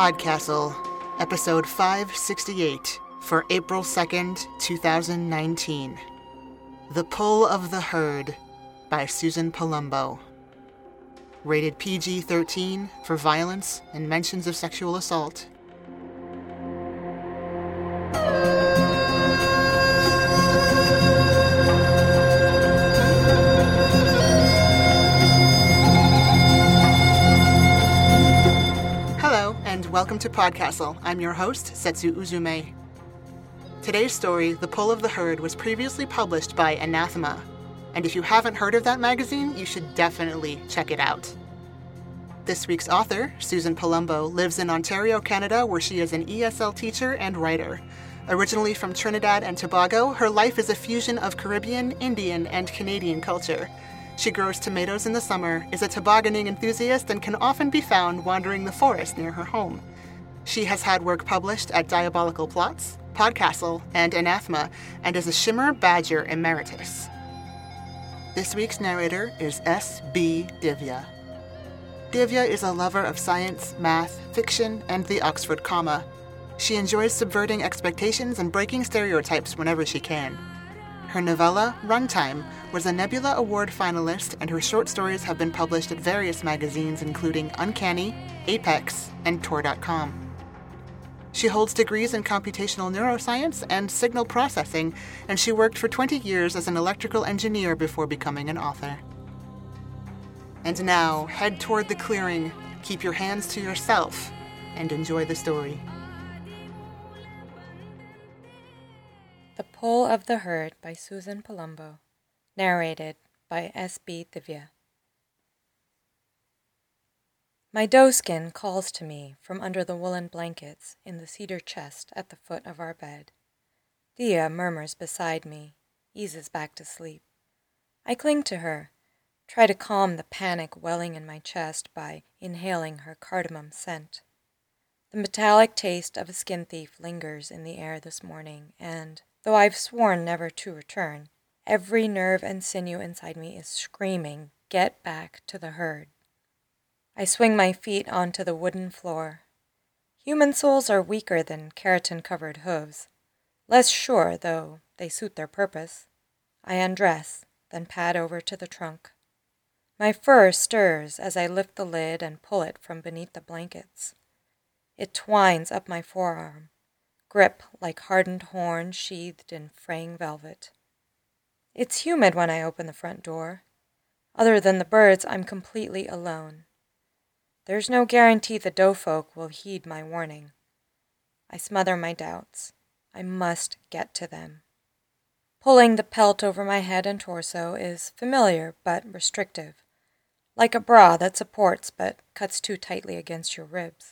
Podcastle, episode 568, for April 2nd, 2019. The Pull of the Herd by Susan Palumbo. Rated PG-13 for violence and mentions of sexual assault. Welcome to Podcastle. I'm your host, Setsu Uzume. Today's story, The Pull of the Herd, was previously published by Anathema, and if you haven't heard of that magazine, you should definitely check it out. This week's author, Susan Palumbo, lives in Ontario, Canada, where she is an ESL teacher and writer. Originally from Trinidad and Tobago, her life is a fusion of Caribbean, Indian, and Canadian culture. She grows tomatoes in the summer, is a tobogganing enthusiast, and can often be found wandering the forest near her home. She has had work published at Diabolical Plots, Podcastle, and Anathema, and is a Shimmer Badger Emeritus. This week's narrator is S.B. Divya. Divya is a lover of science, math, fiction, and the Oxford comma. She enjoys subverting expectations and breaking stereotypes whenever she can. Her novella, Runtime, was a Nebula Award finalist, and her short stories have been published at various magazines including Uncanny, Apex, and Tor.com. She holds degrees in computational neuroscience and signal processing, and she worked for 20 years as an electrical engineer before becoming an author. And now, head toward the clearing, keep your hands to yourself, and enjoy the story. The Pull of the Herd by Susan Palumbo. Narrated by S.B. Divya. My doeskin calls to me from under the woolen blankets in the cedar chest at the foot of our bed. Thea murmurs beside me, eases back to sleep. I cling to her, try to calm the panic welling in my chest by inhaling her cardamom scent. The metallic taste of a skin thief lingers in the air this morning, and, though I've sworn never to return, every nerve and sinew inside me is screaming, "Get back to the herd." I swing my feet onto the wooden floor. Human souls are weaker than keratin-covered hooves. Less sure, though they suit their purpose. I undress, then pad over to the trunk. My fur stirs as I lift the lid and pull it from beneath the blankets. It twines up my forearm, grip like hardened horn sheathed in fraying velvet. It's humid when I open the front door. Other than the birds, I'm completely alone. There's no guarantee the doe folk will heed my warning. I smother my doubts. I must get to them. Pulling the pelt over my head and torso is familiar but restrictive, like a bra that supports but cuts too tightly against your ribs.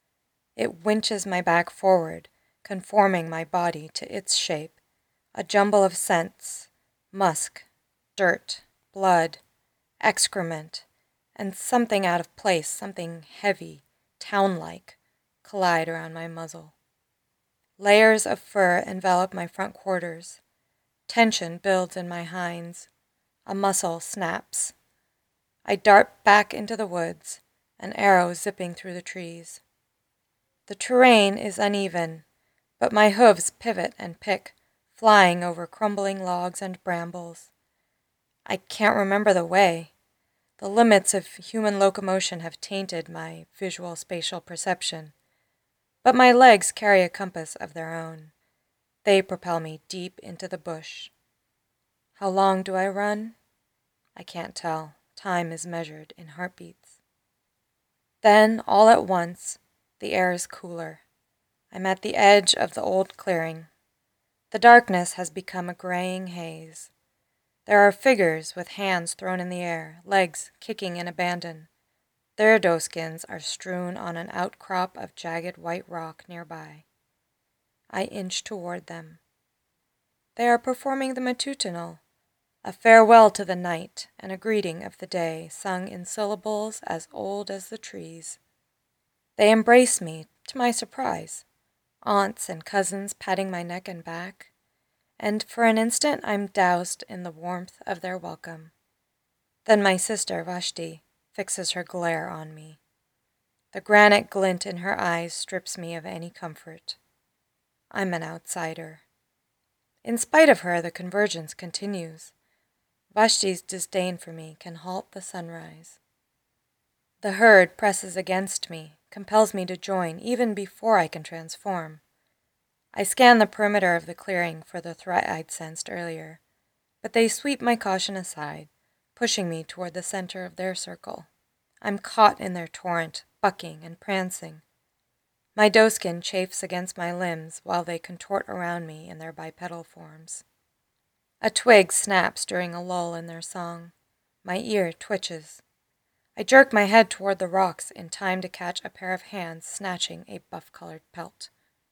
It winches my back forward, conforming my body to its shape, a jumble of scents, musk, dirt, blood, excrement, and something out of place, something heavy, town-like, collide around my muzzle. Layers of fur envelop my front quarters. Tension builds in my hinds. A muscle snaps. I dart back into the woods, an arrow zipping through the trees. The terrain is uneven, but my hooves pivot and pick, flying over crumbling logs and brambles. I can't remember the way. The limits of human locomotion have tainted my visual spatial perception, but my legs carry a compass of their own. They propel me deep into the bush. How long do I run? I can't tell. Time is measured in heartbeats. Then, all at once, the air is cooler. I'm at the edge of the old clearing. The darkness has become a graying haze. There are figures with hands thrown in the air, legs kicking in abandon. Their doeskins are strewn on an outcrop of jagged white rock nearby. I inch toward them. They are performing the matutinal, a farewell to the night and a greeting of the day, sung in syllables as old as the trees. They embrace me, to my surprise, aunts and cousins patting my neck and back, and for an instant I'm doused in the warmth of their welcome. Then my sister, Vashti, fixes her glare on me. The granite glint in her eyes strips me of any comfort. I'm an outsider. In spite of her, the convergence continues. Vashti's disdain for me can halt the sunrise. The herd presses against me, compels me to join even before I can transform. I scan the perimeter of the clearing for the threat I'd sensed earlier, but they sweep my caution aside, pushing me toward the center of their circle. I'm caught in their torrent, bucking and prancing. My doeskin chafes against my limbs while they contort around me in their bipedal forms. A twig snaps during a lull in their song. My ear twitches. I jerk my head toward the rocks in time to catch a pair of hands snatching a buff-colored pelt.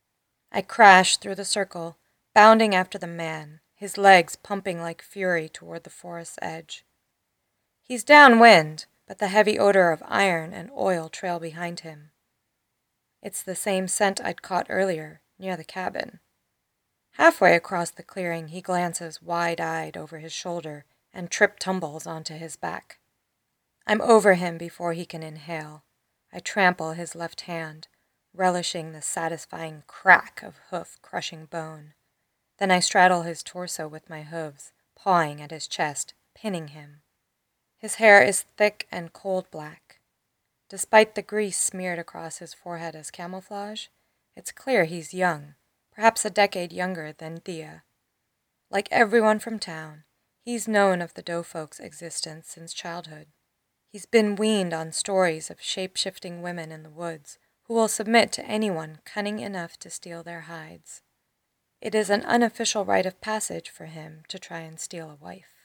I crash through the circle, bounding after the man, his legs pumping like fury toward the forest's edge. He's downwind, but the heavy odor of iron and oil trail behind him. It's the same scent I'd caught earlier, near the cabin. Halfway across the clearing, he glances wide-eyed over his shoulder and tumbles onto his back. I'm over him before he can inhale. I trample his left hand, relishing the satisfying crack of hoof-crushing bone. Then I straddle his torso with my hooves, pawing at his chest, pinning him. His hair is thick and cold black. Despite the grease smeared across his forehead as camouflage, it's clear he's young, perhaps a decade younger than Thea. Like everyone from town, he's known of the Doe folks' existence since childhood. He's been weaned on stories of shape-shifting women in the woods who will submit to anyone cunning enough to steal their hides. It is an unofficial rite of passage for him to try and steal a wife.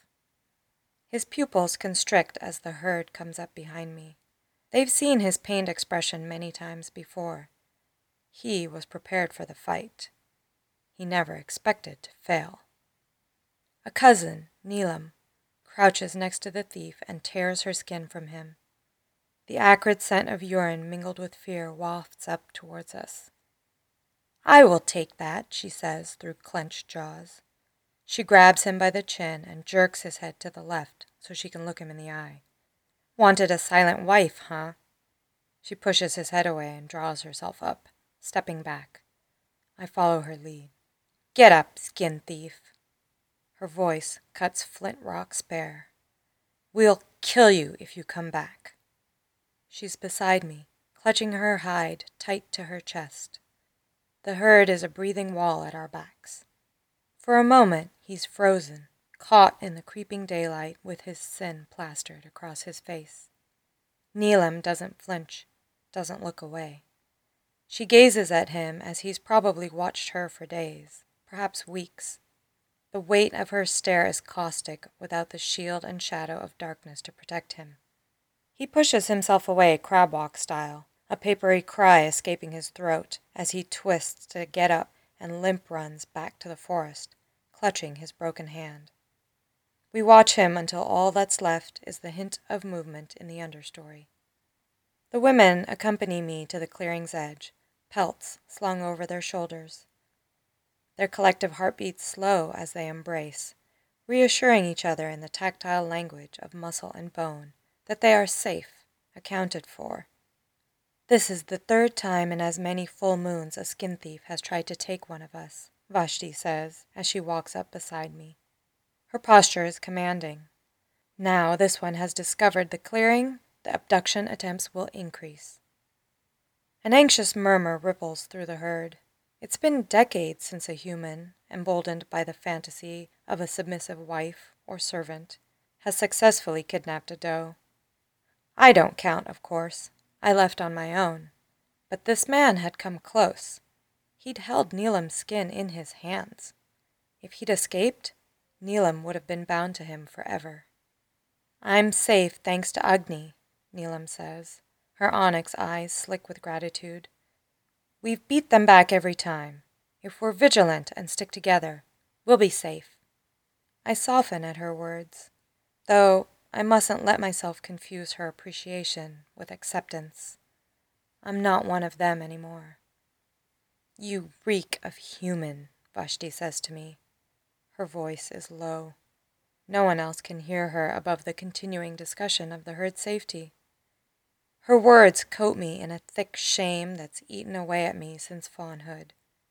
His pupils constrict as the herd comes up behind me. They've seen his pained expression many times before. He was prepared for the fight. He never expected to fail. A cousin, Neelam, crouches next to the thief and tears her skin from him. The acrid scent of urine mingled with fear wafts up towards us. "I will take that," she says through clenched jaws. She grabs him by the chin and jerks his head to the left so she can look him in the eye. "Wanted a silent wife, huh?" She pushes his head away and draws herself up, stepping back. I follow her lead. "Get up, skin thief." Her voice cuts flint rocks bare. "We'll kill you if you come back." She's beside me, clutching her hide tight to her chest. The herd is a breathing wall at our backs. For a moment, he's frozen, caught in the creeping daylight with his sin plastered across his face. Neelam doesn't flinch, doesn't look away. She gazes at him as he's probably watched her for days, perhaps weeks. The weight of her stare is caustic without the shield and shadow of darkness to protect him. He pushes himself away crab-walk style, a papery cry escaping his throat as he twists to get up and limp runs back to the forest, clutching his broken hand. We watch him until all that's left is the hint of movement in the understory. The women accompany me to the clearing's edge, pelts slung over their shoulders. Their collective heartbeats slow as they embrace, reassuring each other in the tactile language of muscle and bone that they are safe, accounted for. "This is the third time in as many full moons a skin thief has tried to take one of us," Vashti says as she walks up beside me. Her posture is commanding. Now this one has discovered the clearing, the abduction attempts will increase. An anxious murmur ripples through the herd. It's been decades since a human, emboldened by the fantasy of a submissive wife or servant, has successfully kidnapped a doe. I don't count, of course. I left on my own. But this man had come close. He'd held Neelam's skin in his hands. If he'd escaped, Neelam would have been bound to him forever. "I'm safe thanks to Agni," Neelam says, her onyx eyes slick with gratitude. "We've beat them back every time. If we're vigilant and stick together, we'll be safe." I soften at her words, though I mustn't let myself confuse her appreciation with acceptance. I'm not one of them anymore. "You reek of human," Vashti says to me. Her voice is low. No one else can hear her above the continuing discussion of the herd's safety. Her words coat me in a thick shame that's eaten away at me since fawnhood.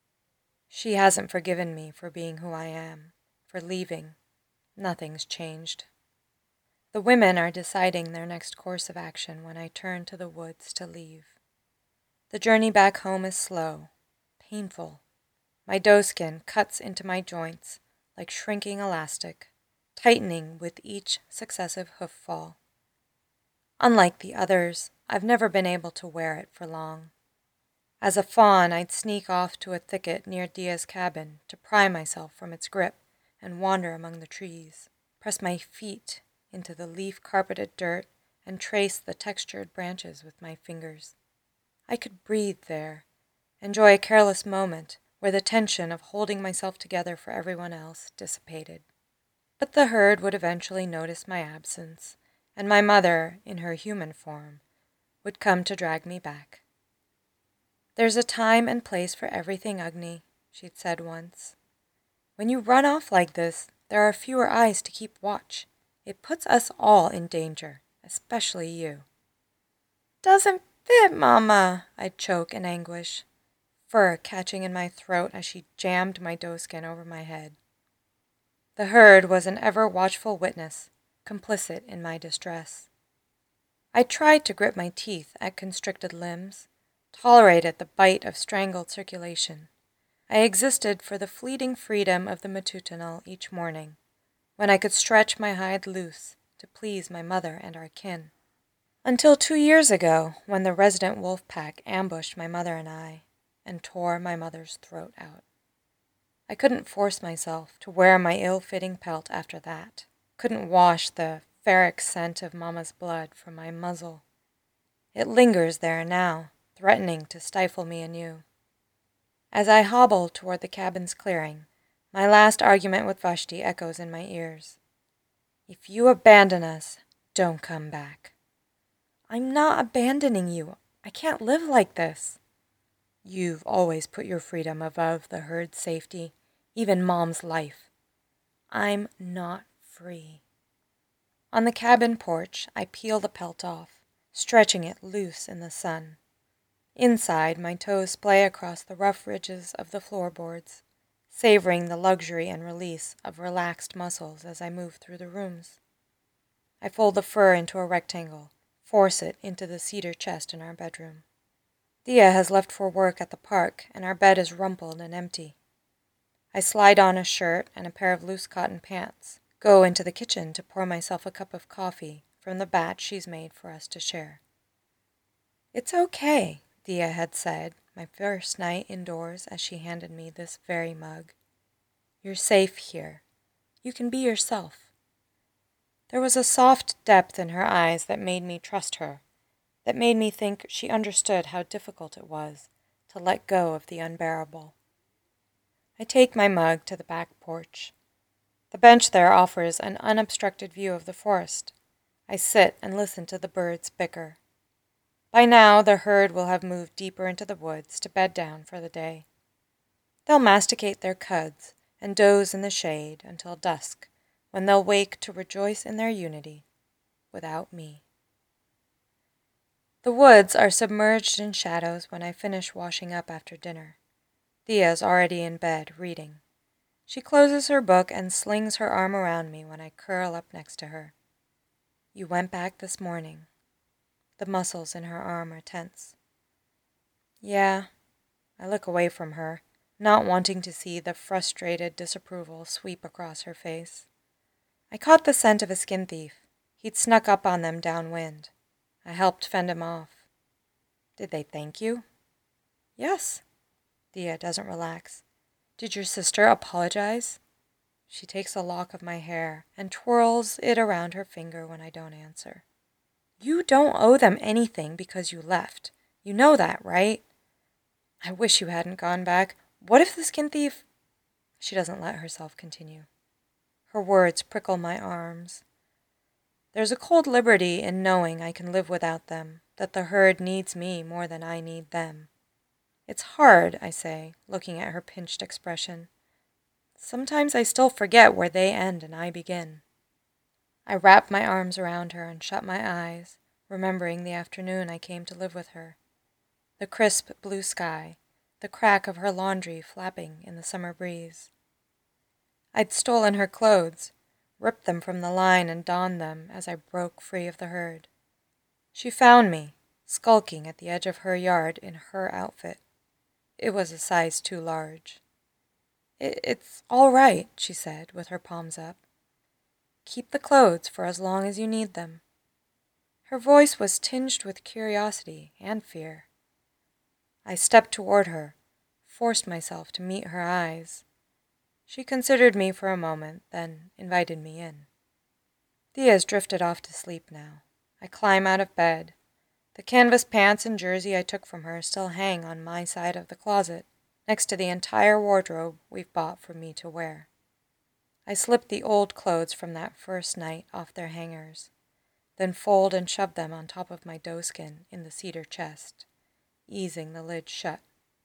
She hasn't forgiven me for being who I am, for leaving. Nothing's changed. The women are deciding their next course of action when I turn to the woods to leave. The journey back home is slow, painful. My doeskin cuts into my joints like shrinking elastic, tightening with each successive hoof fall. Unlike the others, I've never been able to wear it for long. As a fawn, I'd sneak off to a thicket near Dia's cabin to pry myself from its grip and wander among the trees, press my feet into the leaf-carpeted dirt and trace the textured branches with my fingers. I could breathe there, enjoy a careless moment where the tension of holding myself together for everyone else dissipated. But the herd would eventually notice my absence, and my mother, in her human form, would come to drag me back. "There's a time and place for everything, Agni," she'd said once. "When you run off like this, there are fewer eyes to keep watch. It puts us all in danger, especially you." "Doesn't fit, Mama," I'd choke in anguish, fur catching in my throat as she jammed my doeskin over my head. The herd was an ever-watchful witness, complicit in my distress. I tried to grip my teeth at constricted limbs, tolerated the bite of strangled circulation. I existed for the fleeting freedom of the matutinal each morning, when I could stretch my hide loose to please my mother and our kin. Until 2 years ago, when the resident wolf pack ambushed my mother and I, and tore my mother's throat out. I couldn't force myself to wear my ill-fitting pelt after that, couldn't wash the ferric scent of Mama's blood from my muzzle. It lingers there now, threatening to stifle me anew. As I hobble toward the cabin's clearing, my last argument with Vashti echoes in my ears. "If you abandon us, don't come back." "I'm not abandoning you. I can't live like this." "You've always put your freedom above the herd's safety, even Mom's life." "I'm not free." On the cabin porch, I peel the pelt off, stretching it loose in the sun. Inside, my toes splay across the rough ridges of the floorboards, savoring the luxury and release of relaxed muscles as I move through the rooms. I fold the fur into a rectangle, force it into the cedar chest in our bedroom. Dia has left for work at the park, and our bed is rumpled and empty. I slide on a shirt and a pair of loose cotton pants, go into the kitchen to pour myself a cup of coffee from the batch she's made for us to share. "It's okay," Dia had said my first night indoors as she handed me this very mug. "You're safe here. You can be yourself." There was a soft depth in her eyes that made me trust her, that made me think she understood how difficult it was to let go of the unbearable. I take my mug to the back porch. The bench there offers an unobstructed view of the forest. I sit and listen to the birds bicker. By now, the herd will have moved deeper into the woods to bed down for the day. They'll masticate their cuds and doze in the shade until dusk, when they'll wake to rejoice in their unity, without me. The woods are submerged in shadows when I finish washing up after dinner. Dia's already in bed, reading. She closes her book and slings her arm around me when I curl up next to her. "You went back this morning." The muscles in her arm are tense. "Yeah." I look away from her, not wanting to see the frustrated disapproval sweep across her face. "I caught the scent of a skin thief. He'd snuck up on them downwind. I helped fend him off." "Did they thank you?" "Yes." Dia doesn't relax. "Did your sister apologize?" She takes a lock of my hair and twirls it around her finger when I don't answer. "You don't owe them anything because you left. You know that, right?" "I wish you hadn't gone back. What if the skin thief—" She doesn't let herself continue. Her words prickle my arms. There's a cold liberty in knowing I can live without them, that the herd needs me more than I need them. "It's hard," I say, looking at her pinched expression. "Sometimes I still forget where they end and I begin." I wrap my arms around her and shut my eyes, remembering the afternoon I came to live with her. The crisp blue sky, the crack of her laundry flapping in the summer breeze. I'd stolen her clothes, ripped them from the line and donned them as I broke free of the herd. She found me, skulking at the edge of her yard in her outfit. It was a size too large. It's all right, she said, with her palms up. Keep the clothes for as long as you need them. Her voice was tinged with curiosity and fear. I stepped toward her, forced myself to meet her eyes. She considered me for a moment, then invited me in. Thea's drifted off to sleep now. I climb out of bed. The canvas pants and jersey I took from her still hang on my side of the closet, next to the entire wardrobe we've bought for me to wear. I slip the old clothes from that first night off their hangers, then fold and shove them on top of my doeskin in the cedar chest, easing the lid shut.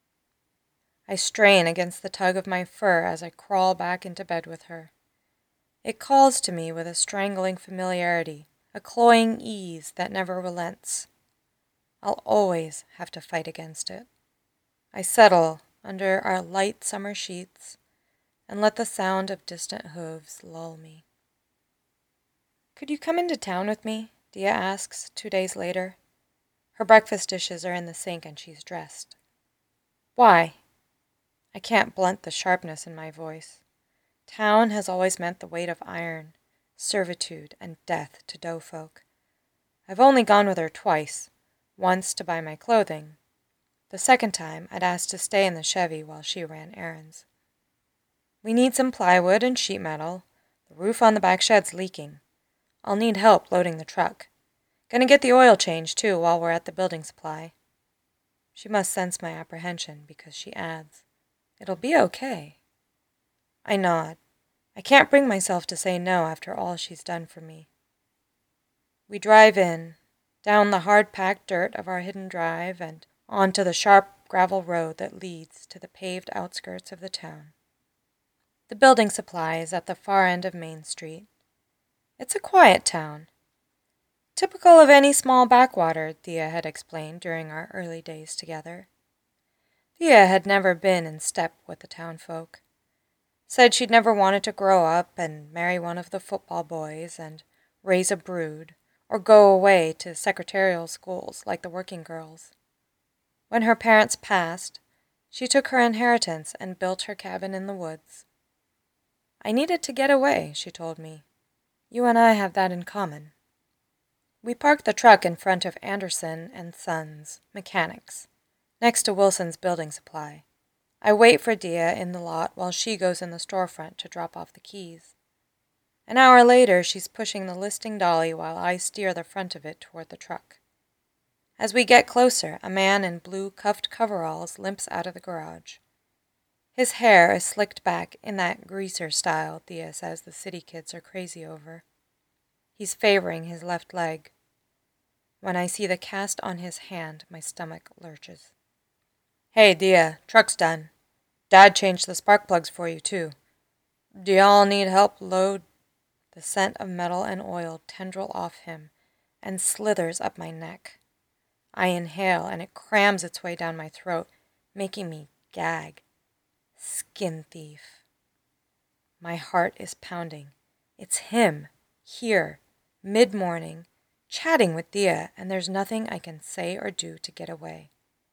I strain against the tug of my fur as I crawl back into bed with her. It calls to me with a strangling familiarity, a cloying ease that never relents. I'll always have to fight against it. I settle under our light summer sheets and let the sound of distant hooves lull me. Could you come into town with me? Dia asks 2 days later. Her breakfast dishes are in the sink and she's dressed. Why? I can't blunt the sharpness in my voice. Town has always meant the weight of iron, servitude, and death to doe folk. I've only gone with her twice, once to buy my clothing. The second time I'd asked to stay in the Chevy while she ran errands. We need some plywood and sheet metal. The roof on the back shed's leaking. I'll need help loading the truck. Gonna get the oil changed, too, while we're at the building supply. She must sense my apprehension because she adds, It'll be okay. I nod. I can't bring myself to say no after all she's done for me. We drive in, down the hard-packed dirt of our hidden drive and onto the sharp gravel road that leads to the paved outskirts of the town. The building supply is at the far end of Main Street. It's a quiet town. Typical of any small backwater, Thea had explained during our early days together. Thea had never been in step with the townfolk. Said she'd never wanted to grow up and marry one of the football boys and raise a brood, or go away to secretarial schools like the working girls. When her parents passed, she took her inheritance and built her cabin in the woods. I needed to get away, she told me. You and I have that in common. We parked the truck in front of Anderson and Sons, Mechanics, next to Wilson's Building Supply. I wait for Dia in the lot while she goes in the storefront to drop off the keys. An hour later, she's pushing the listing dolly while I steer the front of it toward the truck. As we get closer, a man in blue cuffed coveralls limps out of the garage. His hair is slicked back in that greaser style Thea says the city kids are crazy over. He's favoring his left leg. When I see the cast on his hand, my stomach lurches. Hey, Dia, truck's done. Dad changed the spark plugs for you, too. Do y'all need help load? The scent of metal and oil tendril off him and slithers up my neck. I inhale and it crams its way down my throat, making me gag. Skin thief. My heart is pounding. It's him, here, mid-morning, chatting with Dia, and there's nothing I can say or do to get away.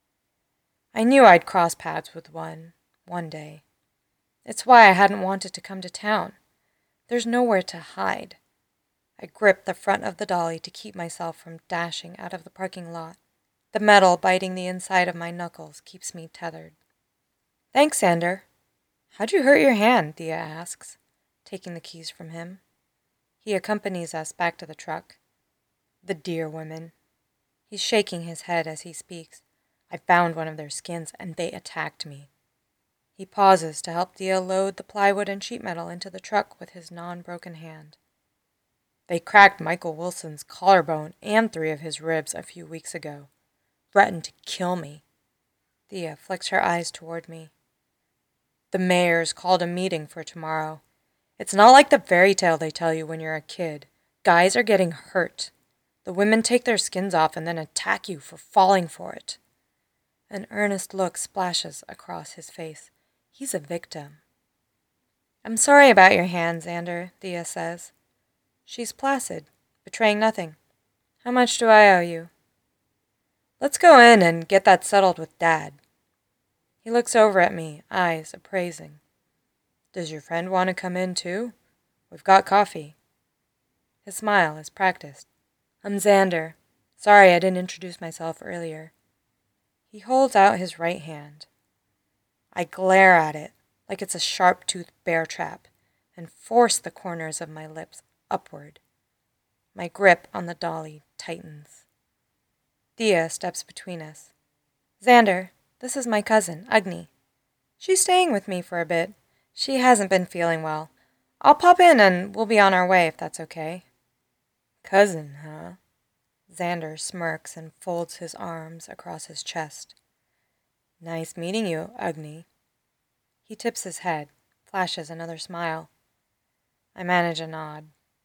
I knew I'd cross paths with one day. It's why I hadn't wanted to come to town. There's nowhere to hide. I grip the front of the dolly to keep myself from dashing out of the parking lot. The metal biting the inside of my knuckles keeps me tethered. Thanks, Sander. How'd you hurt your hand? Thea asks, taking the keys from him. He accompanies us back to the truck. The dear women. He's shaking his head as he speaks. I found one of their skins, and they attacked me. He pauses to help Thea load the plywood and sheet metal into the truck with his non-broken hand. They cracked Michael Wilson's collarbone and 3 of his ribs a few weeks ago. Threatened to kill me. Thea flicks her eyes toward me. The mayor's called a meeting for tomorrow. It's not like the fairy tale they tell you when you're a kid. Guys are getting hurt. The women take their skins off and then attack you for falling for it. An earnest look splashes across his face. He's a victim. I'm sorry about your hand, Xander, Thea says. She's placid, betraying nothing. How much do I owe you? Let's go in and get that settled with Dad. He looks over at me, eyes appraising. Does your friend want to come in too? We've got coffee. His smile is practiced. I'm Xander. Sorry I didn't introduce myself earlier. He holds out his right hand. I glare at it like it's a sharp-toothed bear trap and force the corners of my lips upward. My grip on the dolly tightens. Thea steps between us. Xander, this is my cousin, Agni. She's staying with me for a bit. She hasn't been feeling well. I'll pop in and we'll be on our way if that's okay. Cousin, huh? Xander smirks and folds his arms across his chest. Nice meeting you, Agni. He tips his head, flashes another smile. I manage a nod.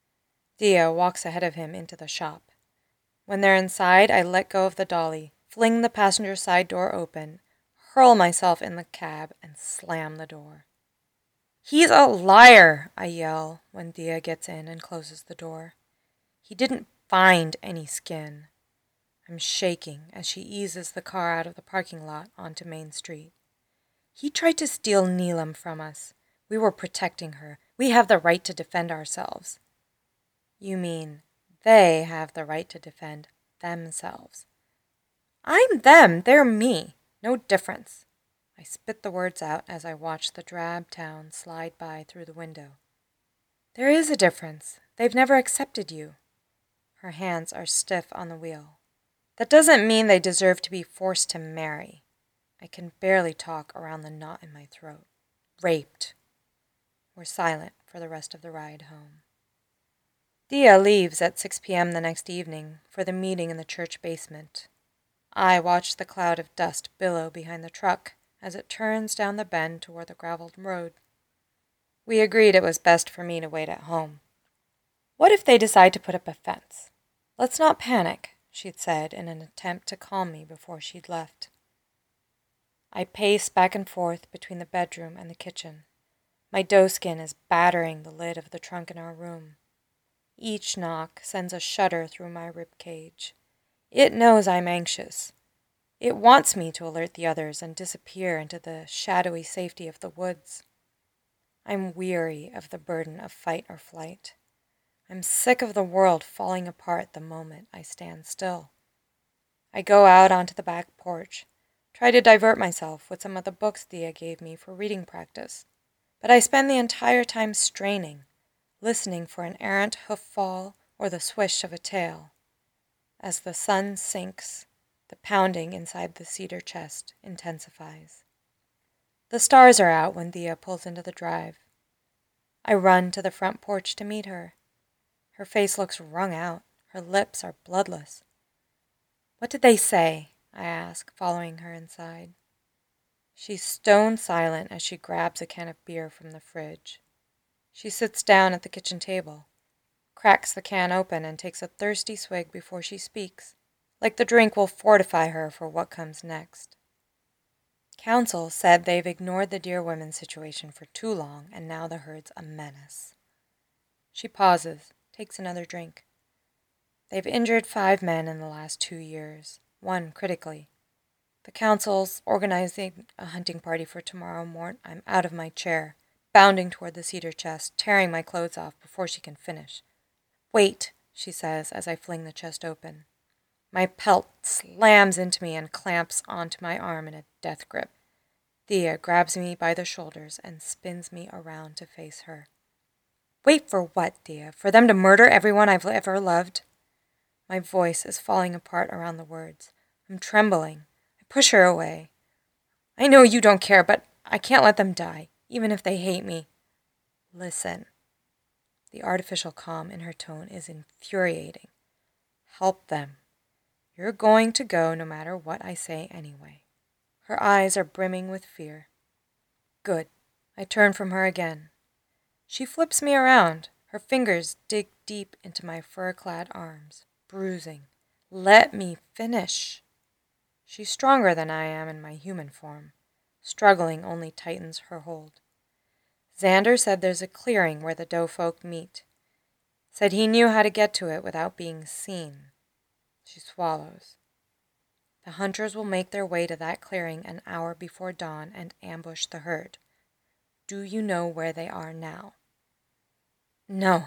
Thea walks ahead of him into the shop. When they're inside, I let go of the dolly, fling the passenger side door open, hurl myself in the cab, and slam the door. He's a liar, I yell when Thea gets in and closes the door. He didn't find any skin. I'm shaking as she eases the car out of the parking lot onto Main Street. He tried to steal Neelam from us. We were protecting her. We have the right to defend ourselves. You mean they have the right to defend themselves. I'm them, they're me. No difference. I spit the words out as I watch the drab town slide by through the window. There is a difference. They've never accepted you. Her hands are stiff on the wheel. That doesn't mean they deserve to be forced to marry. I can barely talk around the knot in my throat. Raped. We're silent for the rest of the ride home. Thea leaves at 6 p.m. the next evening for the meeting in the church basement. I watch the cloud of dust billow behind the truck as it turns down the bend toward the graveled road. We agreed it was best for me to wait at home. What if they decide to put up a fence? Let's not panic, she'd said in an attempt to calm me before she'd left. I pace back and forth between the bedroom and the kitchen. My doeskin is battering the lid of the trunk in our room. Each knock sends a shudder through my rib cage. It knows I'm anxious. It wants me to alert the others and disappear into the shadowy safety of the woods. I'm weary of the burden of fight or flight. I'm sick of the world falling apart the moment I stand still. I go out onto the back porch, try to divert myself with some of the books Thea gave me for reading practice, but I spend the entire time straining, listening for an errant hoof fall or the swish of a tail. As the sun sinks, the pounding inside the cedar chest intensifies. The stars are out when Thea pulls into the drive. I run to the front porch to meet her. Her face looks wrung out. Her lips are bloodless. What did they say? I ask, following her inside. She's stone silent as she grabs a can of beer from the fridge. She sits down at the kitchen table, cracks the can open, and takes a thirsty swig before she speaks, like the drink will fortify her for what comes next. Council said they've ignored the Deer Women situation for too long, and now the herd's a menace. She pauses, takes another drink. They've injured 5 men in the last 2 years, 1 critically. The council's organizing a hunting party for tomorrow morning. I'm out of my chair, bounding toward the cedar chest, tearing my clothes off before she can finish. Wait, she says as I fling the chest open. My pelt slams into me and clamps onto my arm in a death grip. Thea grabs me by the shoulders and spins me around to face her. Wait for what, Thea? For them to murder everyone I've ever loved? My voice is falling apart around the words. I'm trembling. I push her away. I know you don't care, but I can't let them die, even if they hate me. Listen. The artificial calm in her tone is infuriating. Help them. You're going to go no matter what I say anyway. Her eyes are brimming with fear. Good. I turn from her again. She flips me around. Her fingers dig deep into my fur-clad arms. bruising. Let me finish. She's stronger than I am in my human form. Struggling only tightens her hold. Xander said there's a clearing where the doe folk meet. Said he knew how to get to it without being seen. She swallows. The hunters will make their way to that clearing an hour before dawn and ambush the herd. Do you know where they are now? No.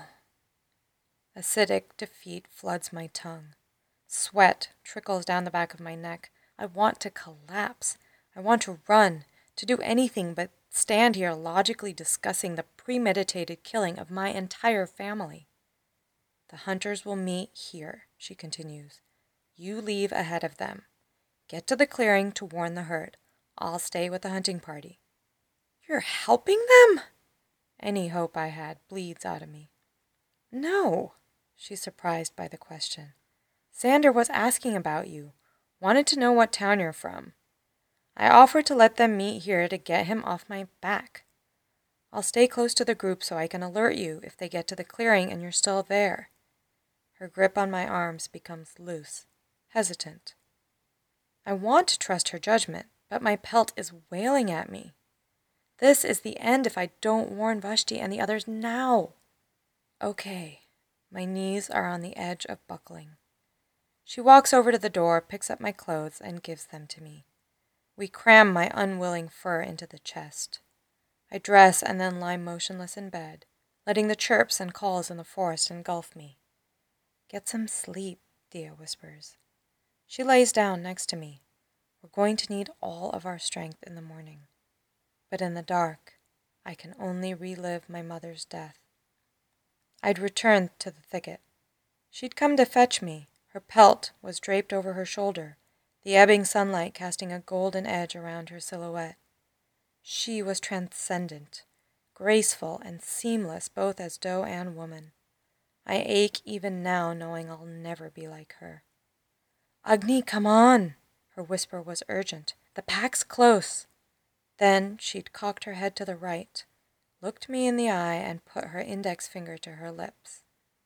Acidic defeat floods my tongue. Sweat trickles down the back of my neck. I want to collapse. I want to run, to do anything but stand here logically discussing the premeditated killing of my entire family. The hunters will meet here, she continues. You leave ahead of them. Get to the clearing to warn the herd. I'll stay with the hunting party. You're helping them? Any hope I had bleeds out of me. No, she's surprised by the question. Xander was asking about you. Wanted to know what town you're from. I offered to let them meet here to get him off my back. I'll stay close to the group so I can alert you if they get to the clearing and you're still there. Her grip on my arms becomes loose, hesitant. I want to trust her judgment, but my pelt is wailing at me. This is the end if I don't warn Vashti and the others now. Okay, my knees are on the edge of buckling. She walks over to the door, picks up my clothes, and gives them to me. We cram my unwilling fur into the chest. I dress and then lie motionless in bed, letting the chirps and calls in the forest engulf me. Get some sleep, Dia whispers. She lays down next to me. We're going to need all of our strength in the morning. But in the dark, I can only relive my mother's death. I'd returned to the thicket. She'd come to fetch me. Her pelt was draped over her shoulder, the ebbing sunlight casting a golden edge around her silhouette. She was transcendent, graceful and seamless both as doe and woman. I ache even now knowing I'll never be like her. Agni, come on! Her whisper was urgent. The pack's close. Then she'd cocked her head to the right, looked me in the eye, and put her index finger to her lips.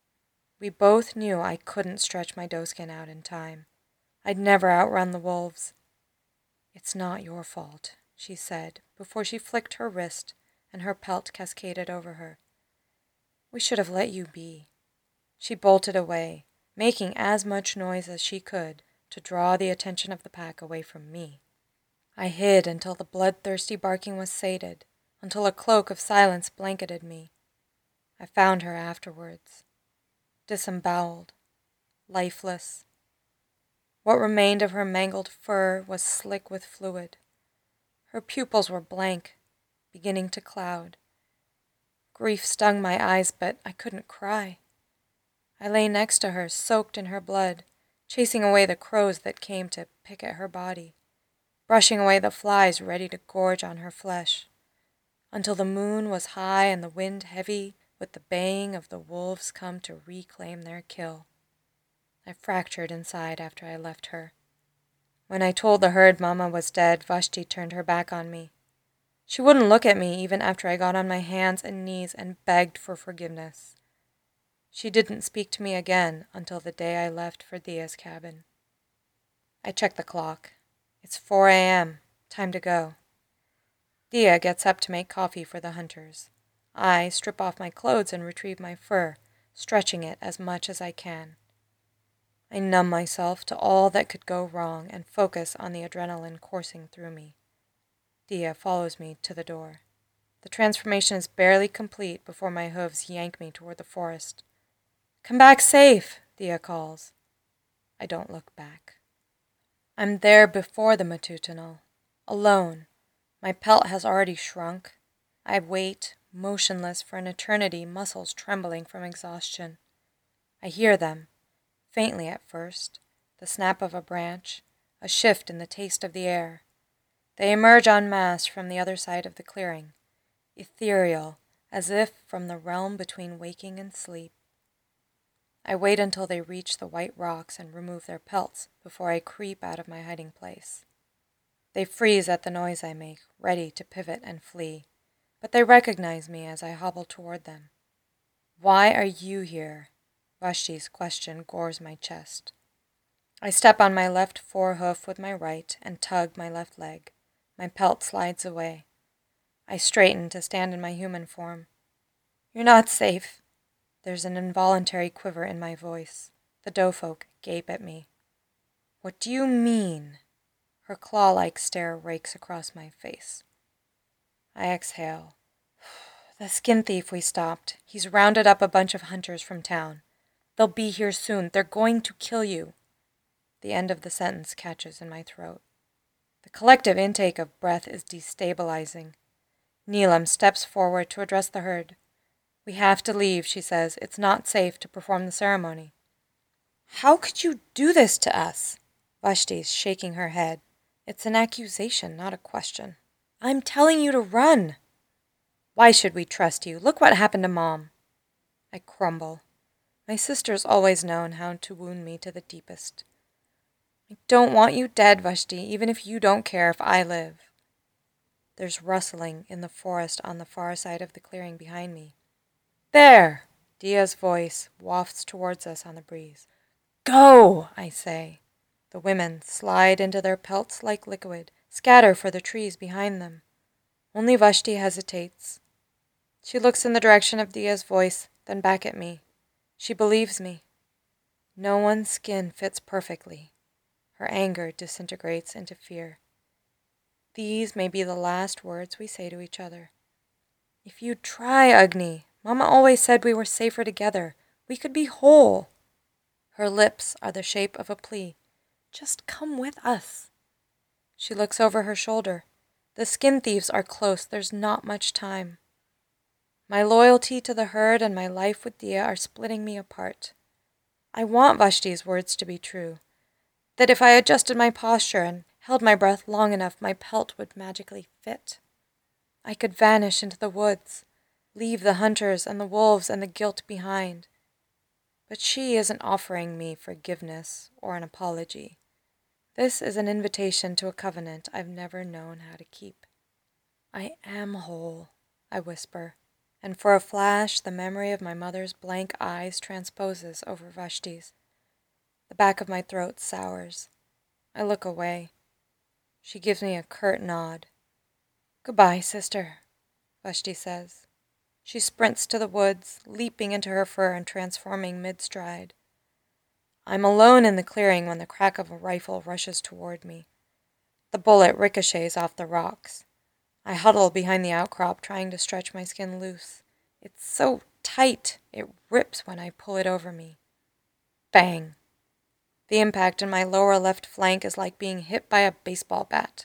We both knew I couldn't stretch my doeskin out in time. I'd never outrun the wolves. It's not your fault, she said, before she flicked her wrist and her pelt cascaded over her. We should have let you be. She bolted away, making as much noise as she could to draw the attention of the pack away from me. I hid until the bloodthirsty barking was sated, until a cloak of silence blanketed me. I found her afterwards, disemboweled, lifeless. What remained of her mangled fur was slick with fluid. Her pupils were blank, beginning to cloud. Grief stung my eyes, but I couldn't cry. I lay next to her, soaked in her blood, chasing away the crows that came to pick at her body, brushing away the flies ready to gorge on her flesh, until the moon was high and the wind heavy with the baying of the wolves come to reclaim their kill. I fractured inside after I left her. When I told the herd Mama was dead, Vashti turned her back on me. She wouldn't look at me even after I got on my hands and knees and begged for forgiveness. She didn't speak to me again until the day I left for Dia's cabin. I checked the clock. It's 4 a.m. Time to go. Dia gets up to make coffee for the hunters. I strip off my clothes and retrieve my fur, stretching it as much as I can. I numb myself to all that could go wrong and focus on the adrenaline coursing through me. Dia follows me to the door. The transformation is barely complete before my hooves yank me toward the forest. Come back safe, Dia calls. I don't look back. I'm there before the matutinal, alone. My pelt has already shrunk. I wait, motionless for an eternity, muscles trembling from exhaustion. I hear them, faintly at first, the snap of a branch, a shift in the taste of the air. They emerge en masse from the other side of the clearing, ethereal, as if from the realm between waking and sleep. I wait until they reach the white rocks and remove their pelts before I creep out of my hiding place. They freeze at the noise I make, ready to pivot and flee, but they recognize me as I hobble toward them. Why are you here? Vashti's question gores my chest. I step on my left forehoof with my right and tug my left leg. My pelt slides away. I straighten to stand in my human form. You're not safe. There's an involuntary quiver in my voice. The Doughfolk gape at me. What do you mean? Her claw-like stare rakes across my face. I exhale. The skin thief we stopped. He's rounded up a bunch of hunters from town. They'll be here soon. They're going to kill you. The end of the sentence catches in my throat. The collective intake of breath is destabilizing. Neelam steps forward to address the herd. We have to leave, she says. It's not safe to perform the ceremony. How could you do this to us? Vashti's shaking her head. It's an accusation, not a question. I'm telling you to run. Why should we trust you? Look what happened to Mom. I crumble. My sister's always known how to wound me to the deepest. I don't want you dead, Vashti, even if you don't care if I live. There's rustling in the forest on the far side of the clearing behind me. There! Dia's voice wafts towards us on the breeze. Go, I say. The women slide into their pelts like liquid, scatter for the trees behind them. Only Vashti hesitates. She looks in the direction of Dia's voice, then back at me. She believes me. No one's skin fits perfectly. Her anger disintegrates into fear. These may be the last words we say to each other. If you try, Agni. Mama always said we were safer together. We could be whole. Her lips are the shape of a plea. Just come with us. She looks over her shoulder. The skin thieves are close. There's not much time. My loyalty to the herd and my life with Dia are splitting me apart. I want Vashti's words to be true. That if I adjusted my posture and held my breath long enough, my pelt would magically fit. I could vanish into the woods, leave the hunters and the wolves and the guilt behind. But she isn't offering me forgiveness or an apology. This is an invitation to a covenant I've never known how to keep. I am whole, I whisper, and for a flash the memory of my mother's blank eyes transposes over Vashti's. The back of my throat sours. I look away. She gives me a curt nod. Goodbye, sister, Vashti says. She sprints to the woods, leaping into her fur and transforming mid-stride. I'm alone in the clearing when the crack of a rifle rushes toward me. The bullet ricochets off the rocks. I huddle behind the outcrop, trying to stretch my skin loose. It's so tight, it rips when I pull it over me. Bang! The impact in my lower left flank is like being hit by a baseball bat.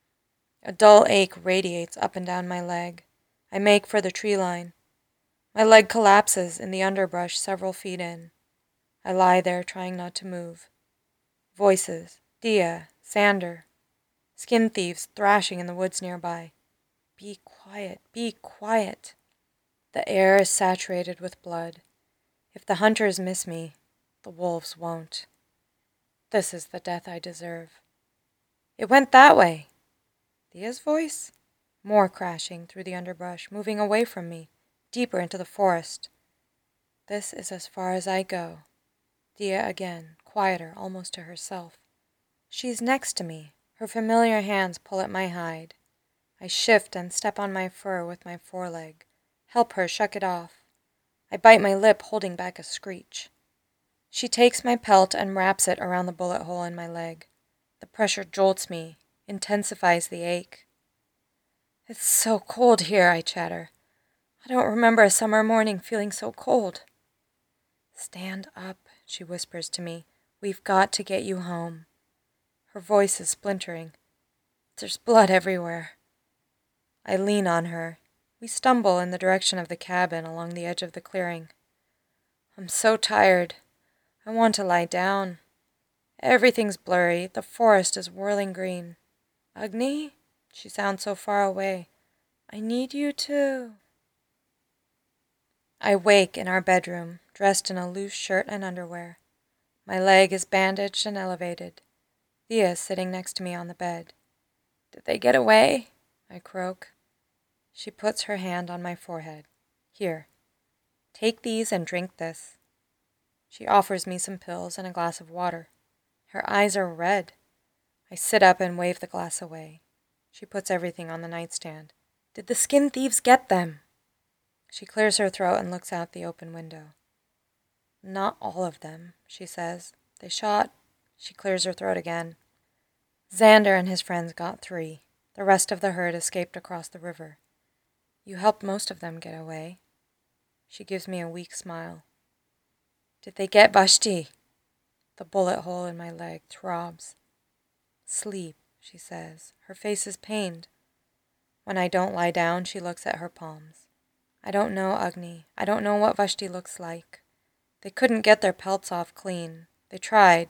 A dull ache radiates up and down my leg. I make for the tree line. My leg collapses in the underbrush several feet in. I lie there trying not to move. Voices, Dia, Sander, skin thieves thrashing in the woods nearby. Be quiet, be quiet. The air is saturated with blood. If the hunters miss me, the wolves won't. This is the death I deserve. It went that way. Dia's voice? More crashing through the underbrush, moving away from me, deeper into the forest. This is as far as I go. Dia again, quieter, almost to herself. She's next to me. Her familiar hands pull at my hide. I shift and step on my fur with my foreleg. Help her shuck it off. I bite my lip, holding back a screech. She takes my pelt and wraps it around the bullet hole in my leg. The pressure jolts me, intensifies the ache. It's so cold here, I chatter. I don't remember a summer morning feeling so cold. Stand up, she whispers to me. We've got to get you home. Her voice is splintering. There's blood everywhere. I lean on her. We stumble in the direction of the cabin along the edge of the clearing. I'm so tired. I want to lie down. Everything's blurry. The forest is whirling green. Agni? She sounds so far away. I need you to... I wake in our bedroom, dressed in a loose shirt and underwear. My leg is bandaged and elevated. Dia is sitting next to me on the bed. Did they get away? I croak. She puts her hand on my forehead. Here, take these and drink this. She offers me some pills and a glass of water. Her eyes are red. I sit up and wave the glass away. She puts everything on the nightstand. Did the skin thieves get them? She clears her throat and looks out the open window. Not all of them, she says. They shot. She clears her throat again. Xander and his friends got 3. The rest of the herd escaped across the river. You helped most of them get away. She gives me a weak smile. Did they get Vashti? The bullet hole in my leg throbs. Sleep, she says. Her face is pained. When I don't lie down, she looks at her palms. I don't know, Agni. I don't know what Vashti looks like. They couldn't get their pelts off clean. They tried.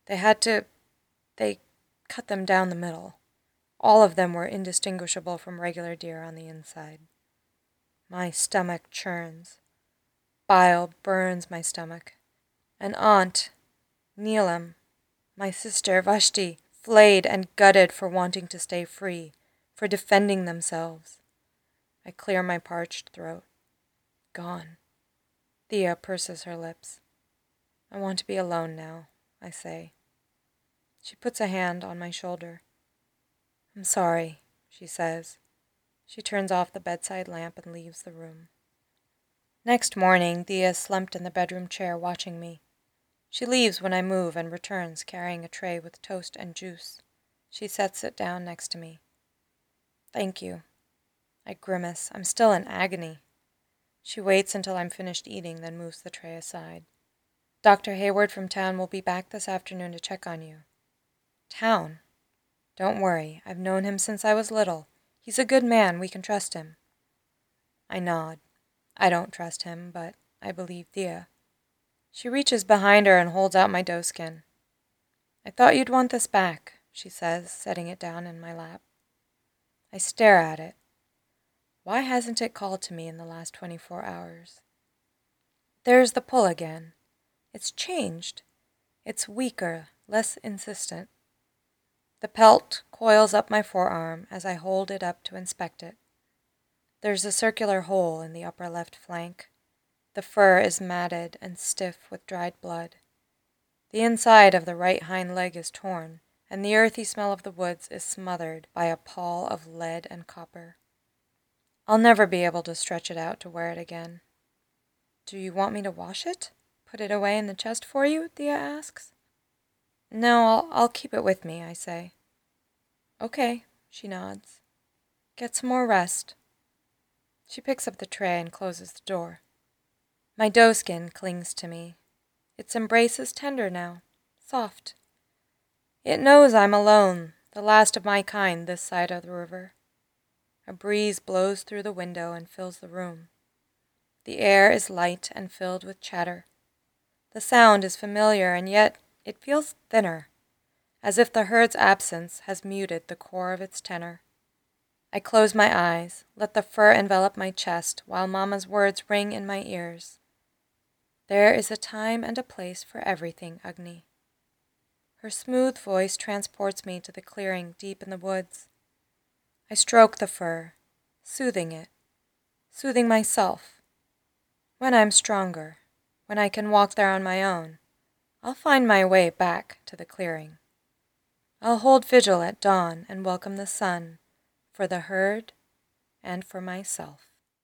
They cut them down the middle. All of them were indistinguishable from regular deer on the inside. My stomach churns. Bile burns my stomach. An aunt, Neelam, my sister Vashti, flayed and gutted for wanting to stay free, for defending themselves. I clear my parched throat. Gone. Thea purses her lips. I want to be alone now, I say. She puts a hand on my shoulder. I'm sorry, she says. She turns off the bedside lamp and leaves the room. Next morning, Thea is slumped in the bedroom chair watching me. She leaves when I move and returns carrying a tray with toast and juice. She sets it down next to me. Thank you. I grimace. I'm still in agony. She waits until I'm finished eating, then moves the tray aside. Dr. Hayward from town will be back this afternoon to check on you. Town? Don't worry. I've known him since I was little. He's a good man. We can trust him. I nod. I don't trust him, but I believe Thea. She reaches behind her and holds out my doeskin. I thought you'd want this back, she says, setting it down in my lap. I stare at it. Why hasn't it called to me in the last 24 hours? There's the pull again. It's changed. It's weaker, less insistent. The pelt coils up my forearm as I hold it up to inspect it. There's a circular hole in the upper left flank. The fur is matted and stiff with dried blood. The inside of the right hind leg is torn, and the earthy smell of the woods is smothered by a pall of lead and copper. I'll never be able to stretch it out to wear it again. Do you want me to wash it? Put it away in the chest for you? Thea asks. No, I'll keep it with me, I say. Okay, she nods. Get some more rest. She picks up the tray and closes the door. My doeskin clings to me. Its embrace is tender now, soft. It knows I'm alone, the last of my kind this side of the river. A breeze blows through the window and fills the room. The air is light and filled with chatter. The sound is familiar, and yet it feels thinner, as if the herd's absence has muted the core of its tenor. I close my eyes, let the fur envelop my chest while Mama's words ring in my ears. There is a time and a place for everything, Agni. Her smooth voice transports me to the clearing deep in the woods. I stroke the fur, soothing it, soothing myself. When I'm stronger, when I can walk there on my own, I'll find my way back to the clearing. I'll hold vigil at dawn and welcome the sun, for the herd and for myself.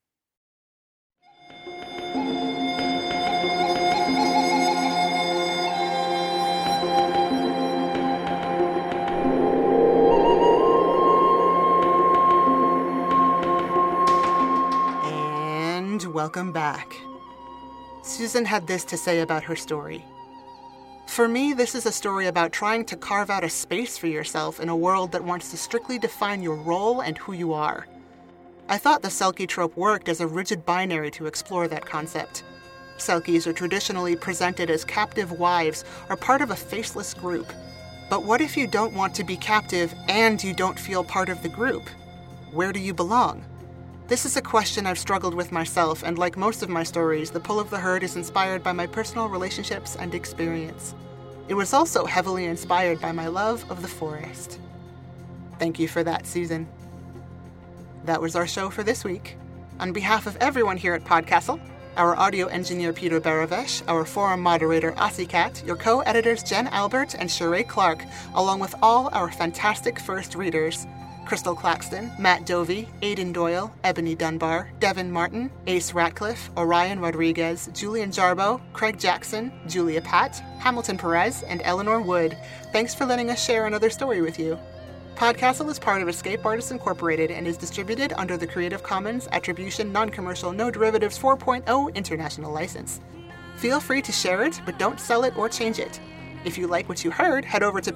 And welcome back. Susan had this to say about her story. For me, this is a story about trying to carve out a space for yourself in a world that wants to strictly define your role and who you are. I thought the Selkie trope worked as a rigid binary to explore that concept. Selkies are traditionally presented as captive wives or part of a faceless group. But what if you don't want to be captive and you don't feel part of the group? Where do you belong? This is a question I've struggled with myself, and like most of my stories, The Pull of the Herd is inspired by my personal relationships and experience. It was also heavily inspired by my love of the forest. Thank you for that, Susan. That was our show for this week. On behalf of everyone here at Podcastle, our audio engineer Peter Baravesh, our forum moderator Asikat, your co-editors Jen Albert and Sheree Clark, along with all our fantastic first readers: Crystal Claxton, Matt Dovey, Aidan Doyle, Ebony Dunbar, Devin Martin, Ace Ratcliffe, Orion Rodriguez, Julian Jarbo, Craig Jackson, Julia Patt, Hamilton Perez, and Eleanor Wood. Thanks for letting us share another story with you. Podcastle is part of Escape Artists Incorporated and is distributed under the Creative Commons Attribution Non-Commercial No Derivatives 4.0 International License. Feel free to share it, but don't sell it or change it. If you like what you heard, head over to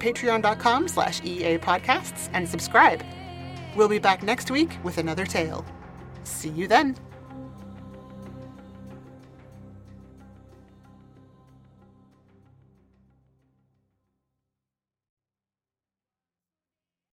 patreon.com/EAPodcasts and subscribe. We'll be back next week with another tale. See you then.